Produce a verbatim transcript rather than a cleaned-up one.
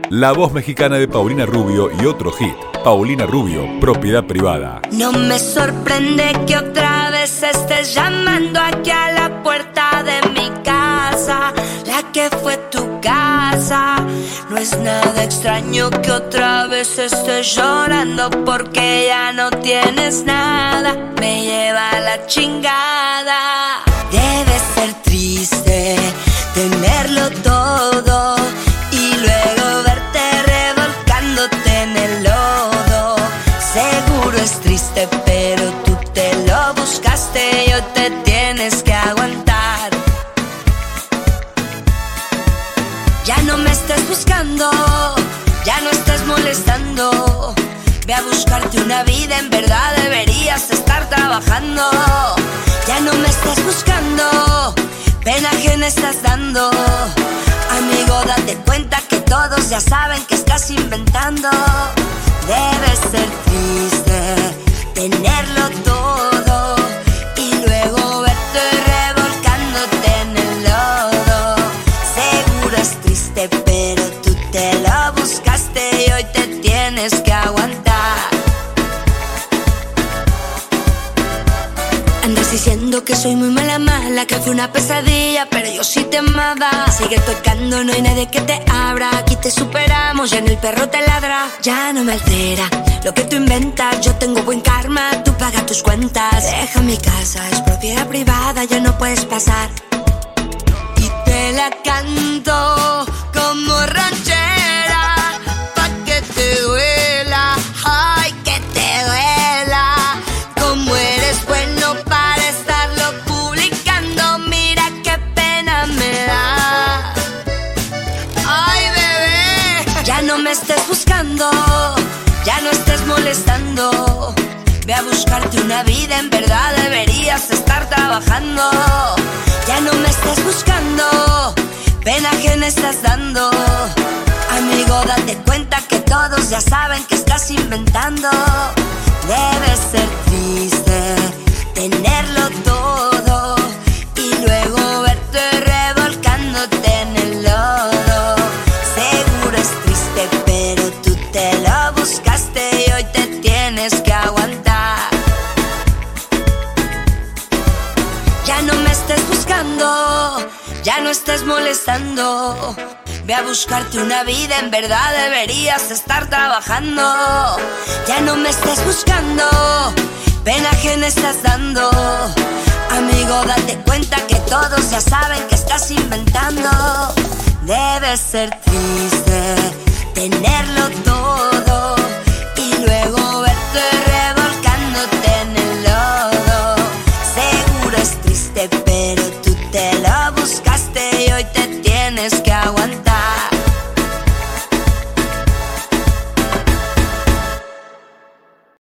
La voz mexicana de Paulina Rubio y otro hit. Paulina Rubio, Propiedad Privada. No me sorprende que otra vez estés llamando aquí a la puerta de mi casa, la que fue tu casa. No es nada extraño que otra vez estés llorando porque ya no tienes nada. Me lleva a la chingada. Debe ser triste tenerlo todo y luego verte revolcándote en el lodo. Seguro es triste, pero tú te lo buscaste y hoy te tienes que aguantar. Ya no me estés buscando, ya no estés molestando. Ve a buscarte una vida, en verdad deberías estar trabajando. Ya no me estés buscando, pena ajena estás dando. Amigo, date cuenta que todos ya saben que estás inventando. Debe ser triste tenerlo todo y luego verte revolcándote en el lodo. Seguro es triste, pero tú te lo buscaste y hoy te tienes que aguantar. Andas diciendo que soy muy mala mala, que fue una pesadilla, pero yo sí te amaba. Sigue tocando, no hay nadie que te abra. Aquí te superamos, ya en el perro te ladra. Ya no me altera lo que tú inventas, yo tengo buen karma, tú paga tus cuentas. Deja mi casa, es propiedad privada, ya no puedes pasar. Y te la canto como ranchera, pa' que te duela, ay, que te duela. Como eres bueno para estarlo publicando, mira qué pena me da. Ay, bebé, ya no me estés buscando, ya no estés molestando. Ve a buscarte una vida, en verdad deberías estar trabajando. Ya no me estés buscando, pena ajena estás dando. Amigo, date cuenta que todos ya saben que estás inventando. Debe ser triste tenerlo todo y luego verte revolcándote en el lodo. Seguro es triste, pero tú te lo buscaste y hoy te tienes que aguantar. Ya no me estés buscando, ya no estés molestando. Ve a buscarte una vida, en verdad deberías estar trabajando. Ya no me estés buscando, pena ajena estás dando. Amigo, date cuenta que todos ya saben que estás inventando. Debe ser triste tenerlo todo y luego verte revolcándote en el lodo. Seguro es triste, pero tú te lo buscaste y hoy te tienes que aguantar.